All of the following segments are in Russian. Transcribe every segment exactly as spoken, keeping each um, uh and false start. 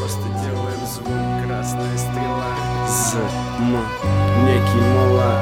просто делаем звук, красная стрела. З, м, некий мала.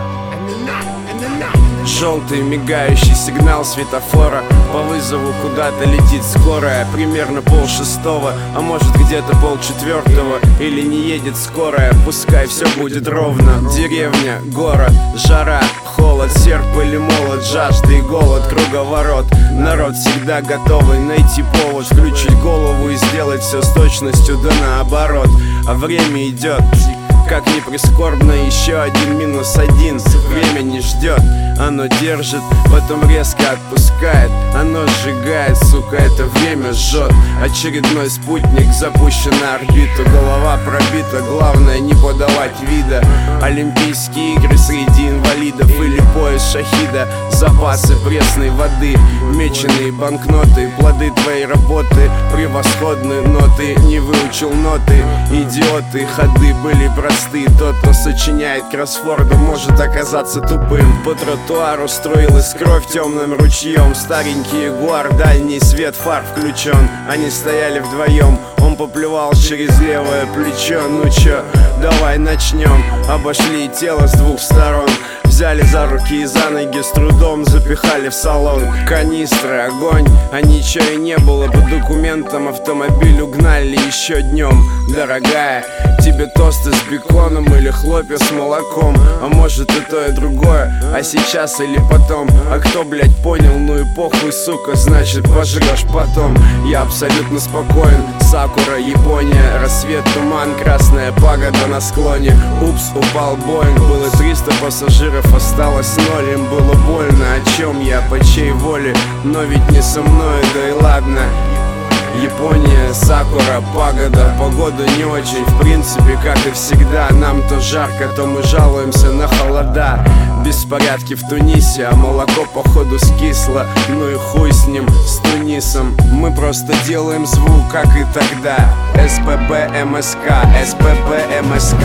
Желтый мигающий сигнал светофора. По вызову куда-то летит скорая. Примерно пол шестого, а может где-то пол четвертого. Или не едет скорая, пускай все будет ровно. Деревня, город, жара, холод, серп или молот, жажда и голод, круговорот. Народ всегда готовый найти повод, включить голову и сделать все с точностью да наоборот. А время идет, как ни прискорбно, еще один минус один. Время не ждет, оно держит, потом резко отпускает. Оно сжигает, сука, это время жжет. Очередной спутник запущен на орбиту. Голова пробита, главное не подавать вида. Олимпийские игры среди инвалидов или пояс шахида. Запасы пресной воды, меченые банкноты. Плоды твоей работы, превосходные ноты. Не выучил ноты, идиоты, ходы были просты. Тот, кто сочиняет кроссворды, может оказаться тупым. По тротуару струилась кровь темным ручьем. Старенький ягуар, дальний свет фар включен. Они стояли вдвоем, он поплевал через левое плечо. Ну чё, давай начнем. Обошли тело с двух сторон, взяли за руки и за ноги, с трудом запихали в салон. Канистры, огонь, а ничего и не было. По документам автомобиль угнали еще днем. Дорогая, тебе тосты с беконом или хлопья с молоком. А может и то и другое, а сейчас или потом. А кто, блядь, понял, ну и похуй, сука, значит пожрешь потом. Я абсолютно спокоен, Сакура, Япония. Рассвет, туман, красная пагода на склоне. Упс, упал Боинг, было триста пассажиров, осталось ноль. Им было больно, о чем я, по чьей воле, но ведь не со мной, да и ладно. Япония, Сакура, пагода, погода не очень, в принципе, как и всегда. Нам то жарко, то мы жалуемся на холода. Беспорядки в Тунисе, а молоко походу скисло. Ну и хуй с ним, с Тунисом. Мы просто делаем звук, как и тогда. СПБ МСК, СПБ МСК.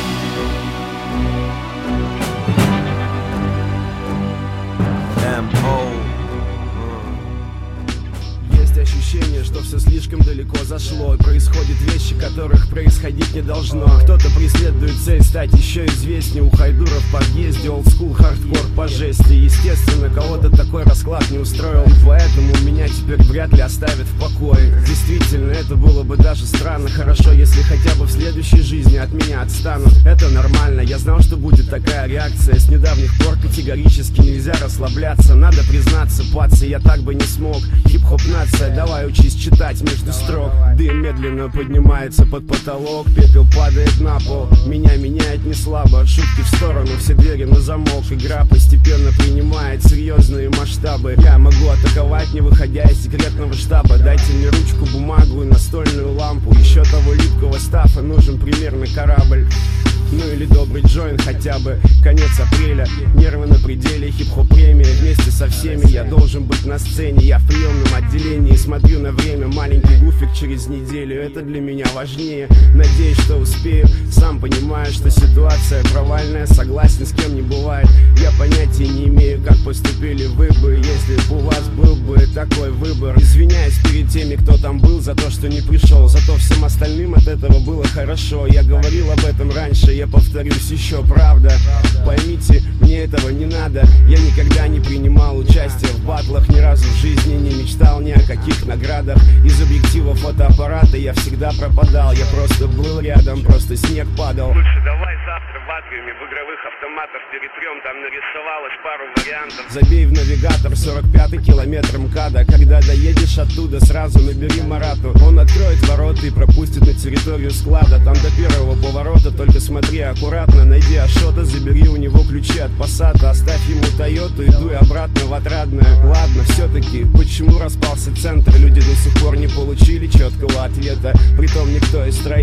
Ощущение, что все слишком далеко зашло. Происходят вещи, которых происходить не должно. Кто-то преследует цель стать еще известнее. У Хайдура в подъезде олдскул, хардкор по жести. Естественно, кого-то такой расклад не устроил, поэтому меня теперь вряд ли оставят в покое. Действительно, это было бы даже странно. Хорошо, если хотя бы в следующей жизни от меня отстанут. Это нормально, я знал, что будет такая реакция. С недавних пор категорически нельзя расслабляться. Надо признаться, пацы, я так бы не смог. Хип-хоп нация, давай учись читать между строк. Дым медленно поднимается под потолок, пепел падает на пол. Меня меняет не слабо, шутки в сторону, все двери на замок. Игра постепенно принимает серьезные масштабы. Я могу атаковать, не выходя из секретного штаба. Дайте мне ручку, бумагу и настольную лампу. Еще того липкого стафа нужен примерно корабль. Ну или добрый джойн хотя бы. Конец апреля, нервы на пределе. Хип-хоп премия, вместе со всеми я должен быть на сцене. Я в приемном отделении, смотрю на время. Маленький гуфик через неделю, это для меня важнее. Надеюсь, что успею, сам понимаю, что ситуация провальная. Согласен, с кем не бывает. Я понятия не имею, как поступили вы бы, если бы у вас был бы такой выбор. Извиняюсь перед теми, кто там был, за то, что не пришел. Зато всем остальным от этого было хорошо. Я говорил об этом раньше, я повторюсь еще, правда. Поймите, мне этого не надо. Я никогда не принимал участие в батлах, ни разу в жизни не мечтал ни о каких наградах. Из объектива фотоаппарата я всегда пропадал. Я просто был рядом, просто снег падал. Лучше давай завтра в атриуме в игровых автоматах перетрем, там нарисовалось пару вариантов. Забей в навигатор сорок пятый километр МКАДа. Когда доедешь оттуда, сразу набери Марату. Он откроет ворота и пропустит на территорию склада. Там до первого поворота только смотри аккуратно. Найди Ашота, забери у него ключи от Пассата. Оставь ему Тойоту и дуй обратно в Отрадное. Ладно, все-таки, почему распался центр? Люди до сих пор не получили четкого ответа. Притом никто из троих толком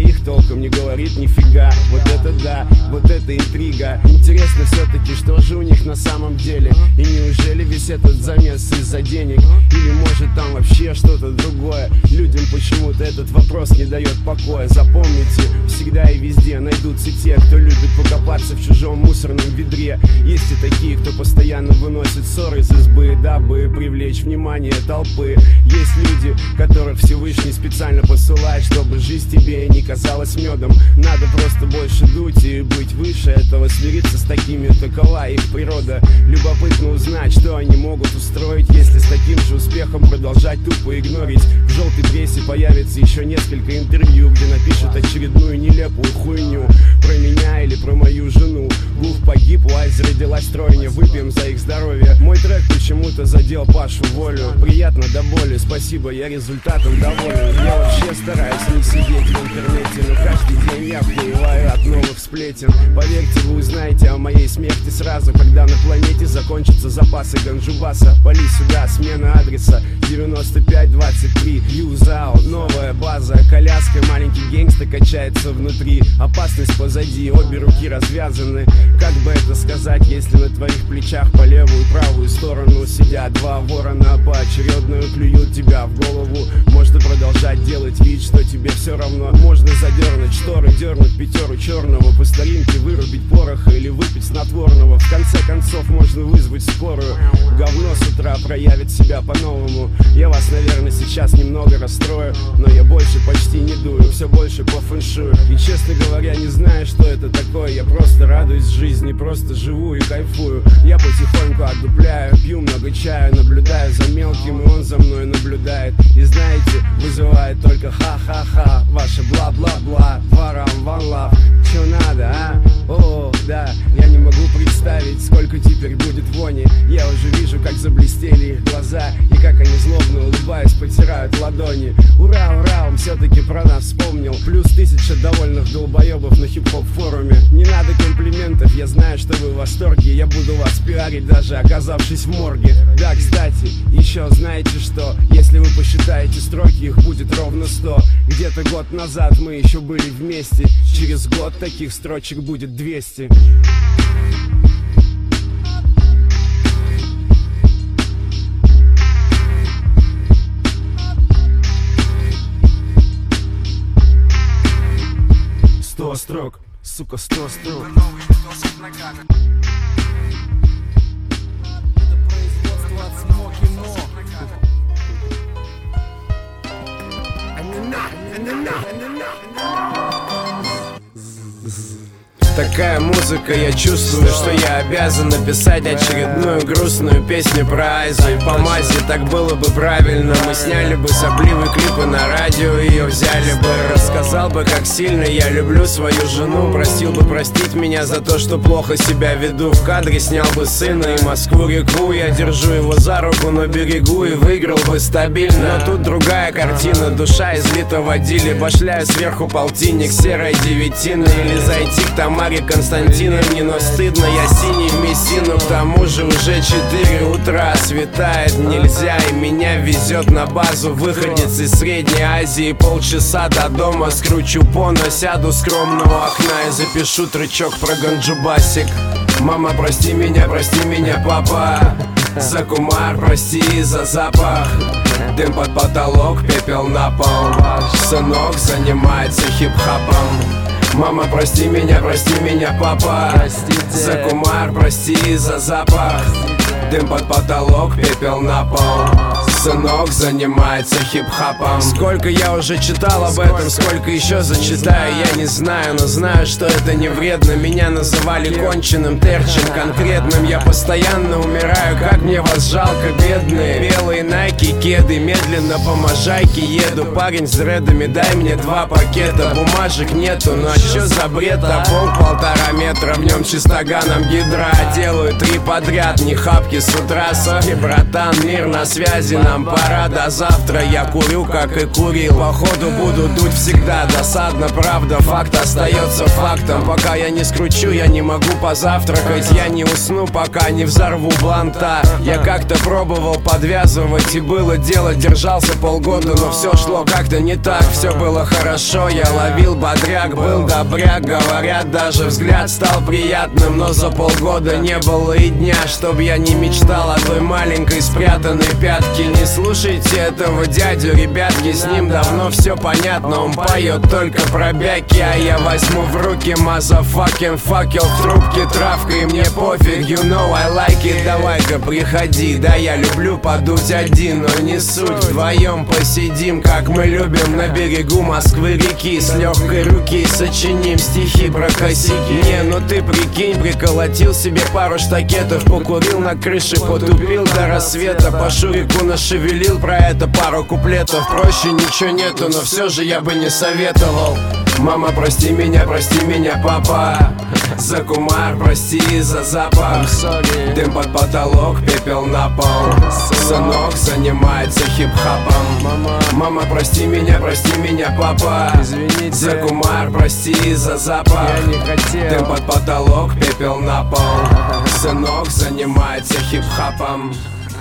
толком не говорит нифига. Вот это да, вот это интрига. Интересно все-таки, что же у них на самом деле. И неужели весь этот замес из-за денег? Или может там вообще что-то другое? Людям почему-то этот вопрос не дает покоя. Запомните, всегда и везде найдутся те, кто любит покопаться в чужом мусорном ведре. Есть и такие, кто постоянно выносит ссоры из избы, дабы привлечь внимание толпы. Есть люди, которых Всевышний специально посылает, чтобы жизнь тебе не казалась медом. Надо просто больше дуть и быть выше этого, смириться с такими, такова их природа. Любопытно узнать, что они могут устроить, если с таким же успехом продолжать тупо игнорить. В желтой прессе появится еще несколько интервью, где напишут очередную нелепую хуйню про меня или про мою жену. Гуф погиб, Уайз родилась тройня, выпьем за их здоровье. Мой трек почему-то задел Пашу Волю. Приятно до боли, спасибо, я результатом доволен. Я вообще стараюсь не сидеть в интернете, но каждый день я охуеваю от новых сплетен. Поверьте, вы узнаете о моей смерти сразу, когда на планете закончатся запасы ганджубаса. Пали сюда, смена адреса девяносто пять двадцать три Юзао, новая база. Коляска, маленький гэнгста качается внутри. Опасность позади, обе руки развязаны. Как бы это сказать, если на твоих плечах по левую и правую сторону сидят два ворона, поочередно клюют тебя в голову. Можно продолжать делать вид, что тебе все равно. Можно задернуть шторы, дернуть пятеру черного, по старинке вырубить пороха или выпить снотворного. В конце концов можно вызвать скорую. Говно с утра проявит себя по-новому. Я вас, наверное, сейчас немного расстрою, но я больше почти не дую, все больше по фэншую. И, честно говоря, не знаю, что это такое. Я просто радуюсь жизни, просто живу и кайфую. Я потихоньку отдупляю, пью много чая, наблюдаю за мелким, и он за мной наблюдает. И знаете, вызывает только ха-ха-ха. Ваше бла-бла-бла, варам, ван лав. Чё надо, а? О, да, я не могу представить, сколько теперь будет вони. Я уже вижу, как заблестели их глаза, и как они злобно улыбаясь потирают ладони. Ура, ура, он все-таки про нас вспомнил. Плюс тысяча довольных долбоебов на хип-хоп форуме. Не надо комплиментов, я знаю, что вы в восторге. Я буду вас пиарить, даже оказавшись в морге. Да, кстати, еще знаете что? Если вы посчитаете строки, их будет ровно сто. Где-то год назад мы еще были вместе. Через год таких строчек будет двести. Сто строк, сука, сто строк. Это производство от Смоки Мо. Такая музыка, я чувствую, что я обязан написать очередную грустную песню про Айзу и по мазе. Так было бы правильно, мы сняли бы сопливые клипы на радио, ее взяли бы. Рассказал бы, как сильно я люблю свою жену. Просил бы простить меня за то, что плохо себя веду. В кадре снял бы сына и Москву-реку. Я держу его за руку на берегу и выиграл бы стабильно. Но тут другая картина, душа излита в отделе. Башляю сверху полтинник серой девятины. Или зайти к Тамаре Константиновне, но стыдно, я синий в Мессину. К тому же уже четыре утра, светает нельзя, и меня везет на базу выходец из Средней Азии. Полчаса до дома, скручу поно, сяду скромного окна и запишу трючок про ганджубасик. Мама, прости меня, прости меня, папа, за кумар, прости за запах. Дым под потолок, пепел на пол. Сынок занимается хип-хопом. Мама, прости меня, прости меня, папа, простите. За кумар, прости за запах. Дым под потолок, пепел на пол. Сынок занимается хип-хопом. Сколько я уже читал об этом, сколько еще зачитаю, я не знаю, но знаю, что это не вредно. Меня называли конченым, терчем конкретным. Я постоянно умираю, как мне вас жалко, бедные. Белые найки, кеды, медленно по можайке еду. Парень с дредами, дай мне два пакета. Бумажек нету, но чё за бред? А пол полтора метра, в нем чистоганом гидра. Делаю три подряд, ни хапки с утра. Сори, братан, мир на связи, нам пора. До завтра я курю, как и курил. Походу буду дуть всегда. Досадно, правда, факт остается фактом. Пока я не скручу, я не могу позавтракать. Я не усну, пока не взорву бланта. Я как-то пробовал подвязывать, и было дело, держался полгода, но все шло как-то не так. Все было хорошо, я ловил бодряк, был добряк. Говорят, даже взгляд стал приятным, но за полгода не было и дня, чтоб я не мечтал о той маленькой спрятанной пятке. Не слушайте этого дядю, ребятки, с ним давно все понятно. Он поет только про бяки, а я возьму в руки мазафакин факел в трубке, травка, и мне пофиг, you know I like it. Давай-ка приходи, да я люблю подуть один, но не суть, вдвоем посидим, как мы любим на берегу Москвы реки. С легкой руки сочиним стихи про косяки. Не, ну ты прикинь, приколотил себе пару штакетов, покурил на крыше, потупил до рассвета, по шурику нашевелил про это пару куплетов. Проще ничего нету, но все же я бы не советовал. Мама, прости меня, прости меня, папа, за кумар, прости за запах. Дым под потолок, пепел на пол. Сынок занимается хип-хапом. Мама, прости меня, прости меня, папа, извините, за кумар, прости за запах. Я не хотел. Дым под потолок, пепел на пол. Сынок занимается хип-хапом.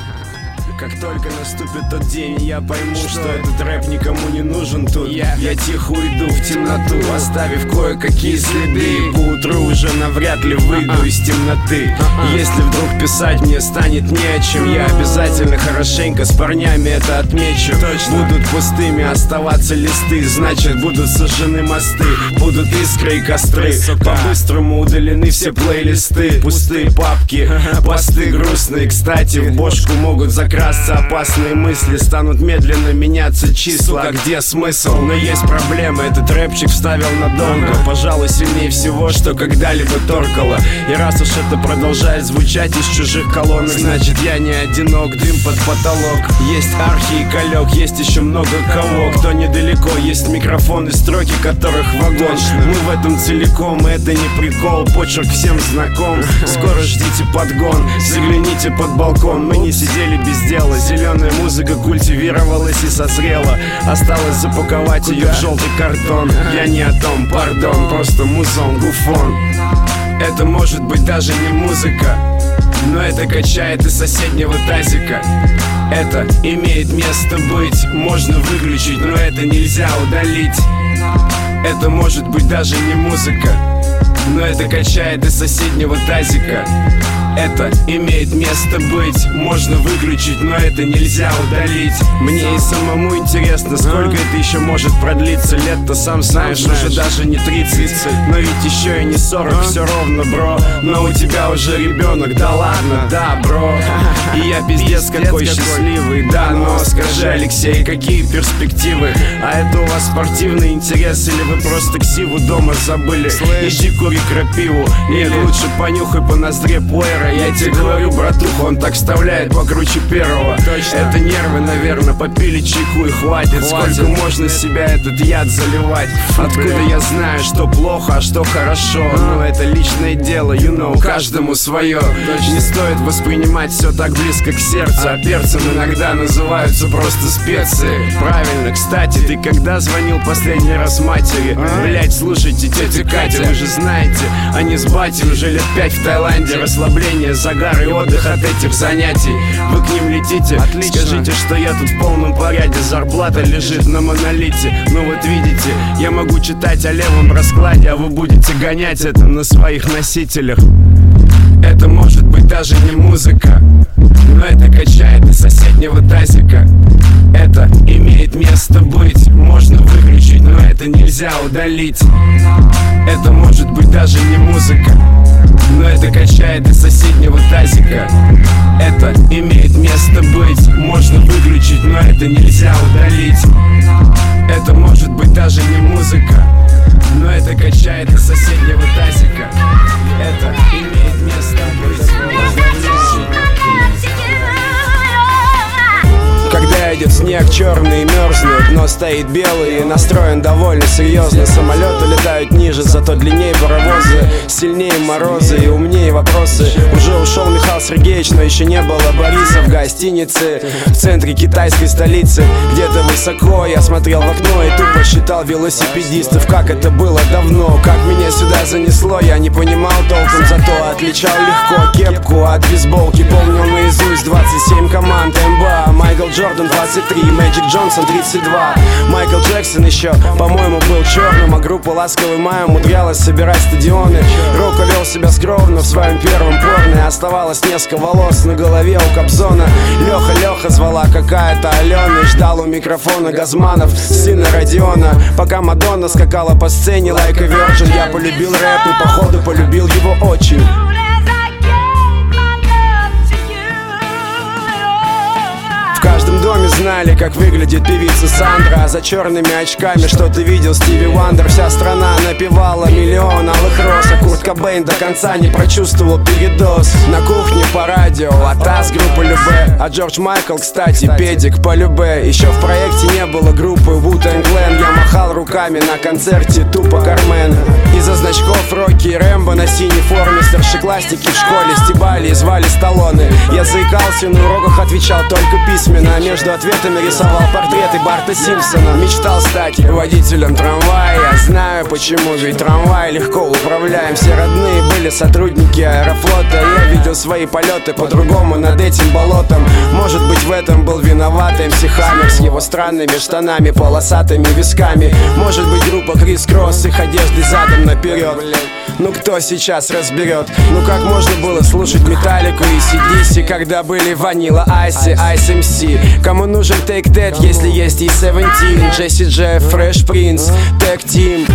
Как только наступит тот день, я пойму, что, что этот рэп никому не нужен тут. Я, я тихо уйду в темноту, оставив кое-какие следы. Поутру уже навряд ли выйду из темноты. Если вдруг писать мне станет не о чем, я обязательно хорошенько с парнями это отмечу. Будут пустыми оставаться листы, значит будут сожжены мосты. Будут искры и костры, по-быстрому удалены все плейлисты. Пустые папки, посты грустные. Кстати, в бошку могут закрасться опасные мысли, станут медленно меняться числа. А где смысл? Но есть проблема, этот рэпчик вставил надолго. Пожалуй, сильнее всего, что когда-либо торкало. И раз уж это продолжает звучать из чужих колонок, значит я не одинок, дым под потолок. Есть архи и калек, есть еще много кого, кто недалеко. Есть микрофон и строки, которых вагон. Мы в этом целиком, и это не прикол. Почерк всем знаком, скоро ждите подгон. Загляните под балкон, мы не сидели без дела. Зеленая музыка культивировалась и созрела. Осталось запаковать ее в желтый картон. Я не о том, пардон, просто музон, гуфон. Это может быть даже не музыка, но это качает из соседнего тазика. Это имеет место быть, можно выключить, но это нельзя удалить. Это может быть даже не музыка, но это качает из соседнего тазика. Это имеет место быть, можно выключить, но это нельзя удалить. Мне и самому интересно, сколько это еще может продлиться. Лет-то сам знаешь, уже даже не тридцать, но ведь еще и не сорок, все ровно, бро. Но у тебя уже ребенок, да ладно, да, бро. И я пиздец какой счастливый, да, но скажи, Алексей, какие перспективы? А это у вас спортивный интерес или вы просто ксиву дома забыли? Иди кури крапиву, нет, лучше понюхай по ноздре плеера. Я тебе говорю, братуха, он так вставляет покруче первого. Точно. Это нервы, наверное, попили чайку и хватит. хватит. Сколько можно себя этот яд заливать? Фу, откуда бля. Я знаю, что плохо, а что хорошо? А? Ну это личное дело, you know, каждому свое. Точно. Не стоит воспринимать все так близко к сердцу, а перцем иногда называются просто специи. Правильно, кстати, ты когда звонил последний раз матери? А? Блять, слушайте, тетя Катя, вы же знаете, они с батей уже лет пять в Таиланде. Расслабление, загар и отдых от этих занятий. Вы к ним летите, отлично. Скажите, что я тут в полном порядке. Зарплата лежит на монолите. Ну вот видите, я могу читать о левом раскладе, а вы будете гонять это на своих носителях. Это может быть даже не музыка, но это качает из соседнего тазика. Это имеет место быть, можно выключить, но это нельзя удалить. Это может быть даже не музыка, но это качает из соседнего тазика. Это имеет место быть, можно выключить, но это нельзя удалить. Это может быть даже не музыка, но это качает из соседнего тазика. Это имеет место быть. Когда я Сходит снег черный и мерзнут, но стоит белый и настроен довольно серьезно. Самолеты летают ниже, зато длиннее паровозы, сильнее морозы и умнее вопросы. Уже ушел Михаил Сергеевич, но еще не было Бориса в гостинице в центре китайской столицы. Где-то высоко я смотрел в окно и тупо считал велосипедистов. Как это было давно, как меня сюда занесло, я не понимал толком, зато отличал легко кепку от бейсболки. Помнил наизусть двадцать семь команд эн бэ а. Майкл Джордан двадцать три, Мэджик Джонсон тридцать два. Майкл Джексон еще, по-моему, был черным, а группа «Ласковый май» умудрялась собирать стадионы. Рока вел себя скромно в своем первом порно, и оставалось несколько волос на голове у Кобзона. Леха, Леха звала какая-то Алена, и ждал у микрофона Газманов, сына Родиона. Пока Мадонна скакала по сцене like a virgin, я полюбил рэп и походу полюбил его очень. В каждом доме знали, как выглядит певица Сандра, а за черными очками что ты видел Стиви Вандер. Вся страна напевала миллион алых роз, а Курт Кобейн до конца не прочувствовал передоз. На кухне по радио Атас, группа Любэ, а Джордж Майкл, кстати, педик по Любэ. Еще в проекте не было группы Wu-Tang Clan, я махал руками на концерте тупо Кармен. Из-за значков Рокки и Рэмбо на синей форме старшеклассники в школе стебали и звали Сталлоне. Я заикался, на уроках отвечал только письменно, а между ответами рисовал портреты Барта Симпсона. Мечтал стать водителем трамвая, я знаю почему, ведь трамвай легко управляем. Все родные были сотрудники Аэрофлота, я видел свои полеты по-другому над этим болотом. Может быть, в этом был виноват эм си Хаммер с его странными штанами, полосатыми висками. Может быть, группа Крис Кросс с их одеждой задом наперед. Ну кто сейчас разберет? Ну как можно было слушать Металлику и си ди си, когда были Ванила Айси, Айс эм си? Кому нужен Take That, если есть и Seventeen, Джесси Джефф, Фрэш Принц, Tag Team?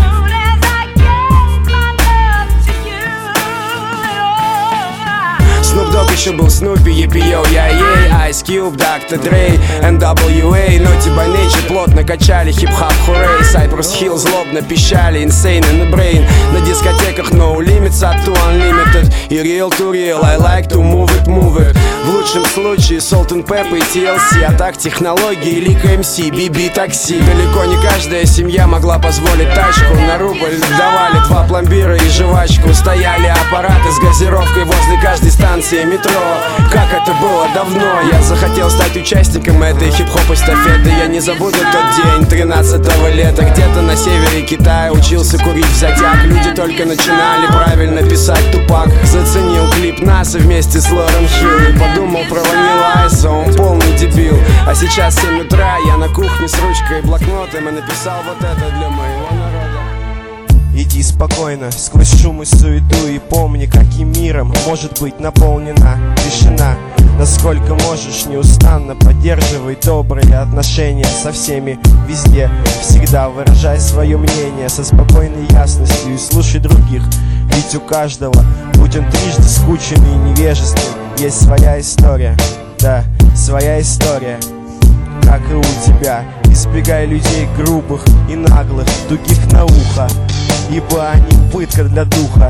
Snoop Dogg еще был Снупи, Епи-Йо, Я-Ей, Ice Cube, доктор Dre, эн дабл ю эй, Naughty by Nature плотно качали хип-хап, хурей, Cypress Hill злобно пищали, Insane in the Brain. На дискотеках No Limits, Up to Unlimited и Real to Real, I like to move it, move it. В лучшем случае Salt and Pepper и ти эл си, а так технологии, Лика эм си, би би Такси. Далеко не каждая семья могла позволить тачку, на рубль давали два пломбира и жвачку. Стояли аппараты с газировкой возле каждой станции метро. Как это было давно. Я захотел стать участником этой хип-хоп эстафеты. Я не забуду тот день тринадцатого лета. Где-то на севере Китая учился курить в зодиак. Люди только начинали правильно писать Тупак. Заценил клип НАСА вместе с Лорен Хилл и подумал про Ванила Айса, он полный дебил. А сейчас семь утра, я на кухне с ручкой и блокнотом и написал вот это для моего народа. Иди спокойно, сквозь шум и суету, и помни, каким миром может быть наполнена тишина. Насколько можешь, неустанно поддерживай добрые отношения со всеми везде. Всегда выражай свое мнение со спокойной ясностью и слушай других. Ведь у каждого, будь он трижды скучен и невежествен, есть своя история. Да, своя история, как и у тебя. Избегай людей грубых и наглых, тугих на ухо, ибо они пытка для духа.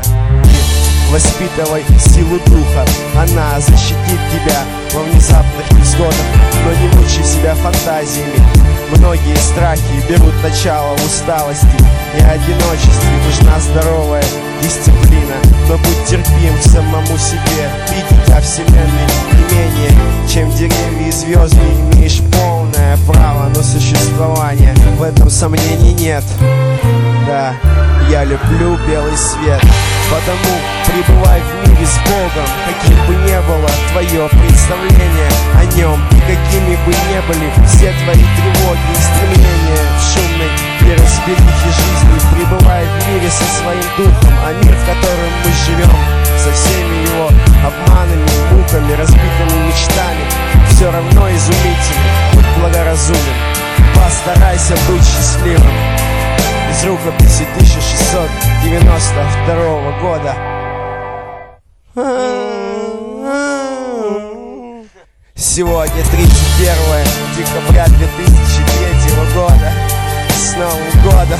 Воспитывай силу духа, она защитит тебя во внезапных невзгодах. Но не мучай себя фантазиями. Многие страхи берут начало в усталости и одиночестве. Нужна здоровая дисциплина, но будь терпим к самому себе. Видеть о вселенной не менее, чем деревья и звезды. Имеешь полное право на существование, в этом сомнений нет. Да, я люблю белый свет, потому пребывай в мире с Богом. Каким бы ни было твое представление о нем, и какими бы ни были все твои тревоги и стремления в шумной и разберихе жизни, пребывай в мире со своим духом. А мир, в котором мы живем, со всеми его обманами, муками, разбитыми мечтами, все равно изумительный. Будь благоразумен, постарайся быть счастливым. Из рукописи тысяча шестьсот девяносто второго года. Сегодня тридцать первое декабря две тысячи третьего года. С Новым годом!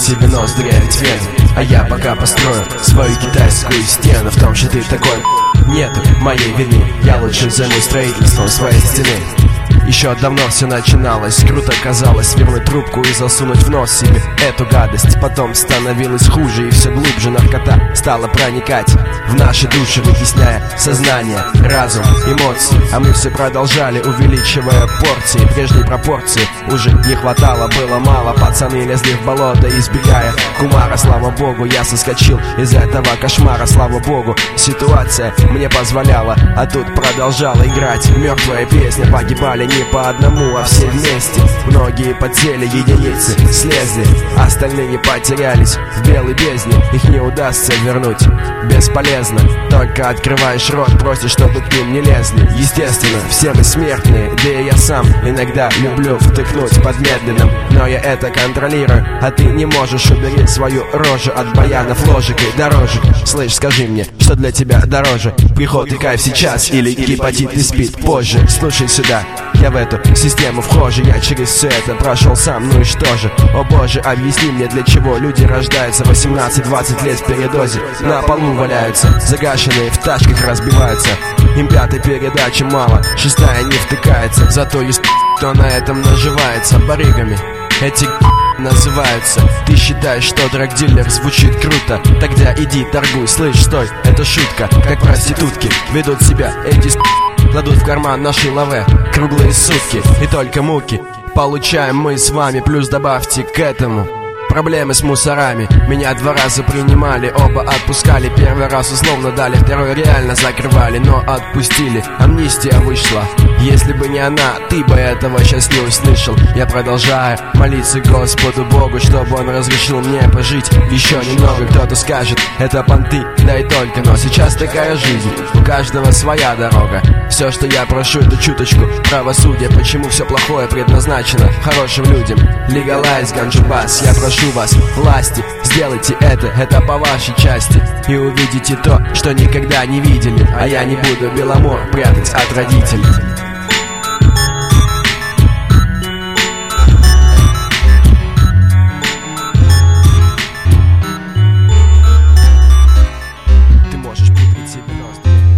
тебе нос дырявить вены. А я пока построю свою китайскую стену. В том, что ты такой, нету моей вины. Я лучше займусь строительством своей стены. Еще давно все начиналось, круто казалось свернуть трубку и засунуть в нос себе эту гадость. Потом становилось хуже, и все глубже наркота стала проникать в наши души, вытесняя сознание, разум, эмоции. А мы все продолжали, увеличивая порции. Прежней пропорции уже не хватало, было мало. Пацаны лезли в болото, избегая кумара. Слава богу, я соскочил из этого кошмара. Слава богу, ситуация мне позволяла, а тут продолжала играть мертвая песня. Погибали не по одному, а все вместе. Многие потели, единицы слезли, остальные потерялись в белой бездне. Их не удастся вернуть, бесполезно. Только открываешь рот, просишь, чтобы к ним не лезли. Естественно, все мы смертные, да и я сам иногда люблю втыкнуть под медленным, но я это контролирую, а ты не можешь. Убери свою рожу от баянов ложикой дороже. Слышь, скажи мне, что для тебя дороже: приход и кайф сейчас или гепатит и спид позже? Слушай сюда, я в эту систему вхожу, я через все это прошел сам, ну и что же? О боже, объясни мне, для чего люди рождаются восемнадцать-двадцать лет в передозе, на полу валяются, загашенные в тачках разбиваются. Им пятой передачи мало, шестая не втыкается, зато есть кто на этом наживается барыгами. Эти называются. Ты считаешь, что драгдилер звучит круто? Тогда иди торгуй, слышь, стой, это шутка. Как проститутки ведут себя эти с***, кладут в карман наши лаве круглые сутки, и только муки получаем мы с вами. Плюс добавьте к этому проблемы с мусорами. Меня два раза принимали, оба отпускали. Первый раз условно дали, второй реально закрывали, но отпустили. Амнистия вышла. Если бы не она, ты бы этого сейчас не услышал. Я продолжаю молиться Господу Богу, чтобы он разрешил мне пожить еще немного. Кто-то скажет, это понты, да и только. Но сейчас такая жизнь, у каждого своя дорога. Все, что я прошу, это чуточку правосудия. Почему все плохое предназначено хорошим людям? Легалайз ганджубас, я прошу вас, власти, сделайте это, это по вашей части. И увидите то, что никогда не видели. А я не буду Беломор прятать от родителей. Ты можешь пудрить себе нос.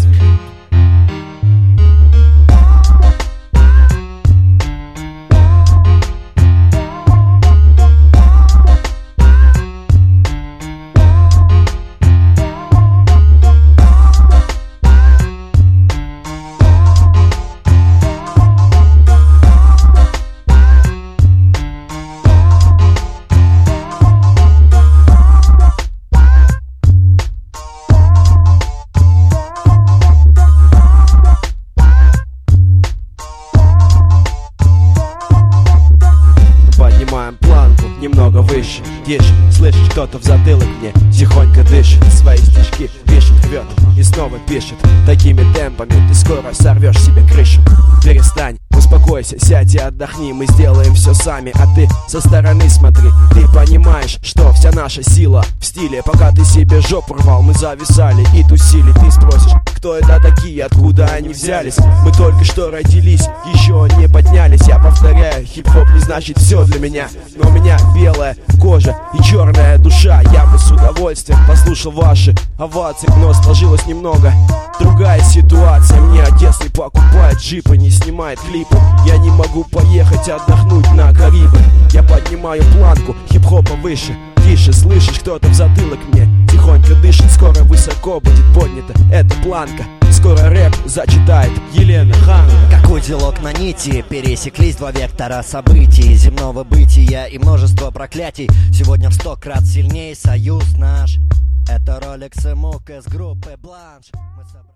Планку немного выше, тише. Слышишь, кто-то в затылок мне тихонько дышит, свои стишки пишет, рвет и снова пишет. Такими темпами ты скоро сорвешь себе крышу. Перестань, успокойся, сядь и отдохни. Мы сделаем все сами, а ты со стороны смотри. Ты понимаешь, что вся наша сила в стиле. Пока ты себе жопу рвал, мы зависали и тусили. Ты спросишь, кто это такие, откуда они взялись? Мы только что родились, еще не поднялись. Я повторяю, хип-хоп не значит все для меня, но у меня белая кожа и черная душа. Я бы с удовольствием послушал ваши овации, но сложилось немного другая ситуация. Мне отец не покупает джипы, не снимает клипы. Я не могу поехать отдохнуть на Карибы. Я поднимаю планку хип-хопа выше, тише. Слышишь, кто-то в затылок мне тихонько дышит. Скоро высоко будет поднята эта планка. Скоро рэп зачитает Елена Хан. Как узелок на нити пересеклись два вектора событий, земного бытия и множество проклятий. Сегодня в сто крат сильнее союз наш. Это Rolex и Мук из группы Бланш.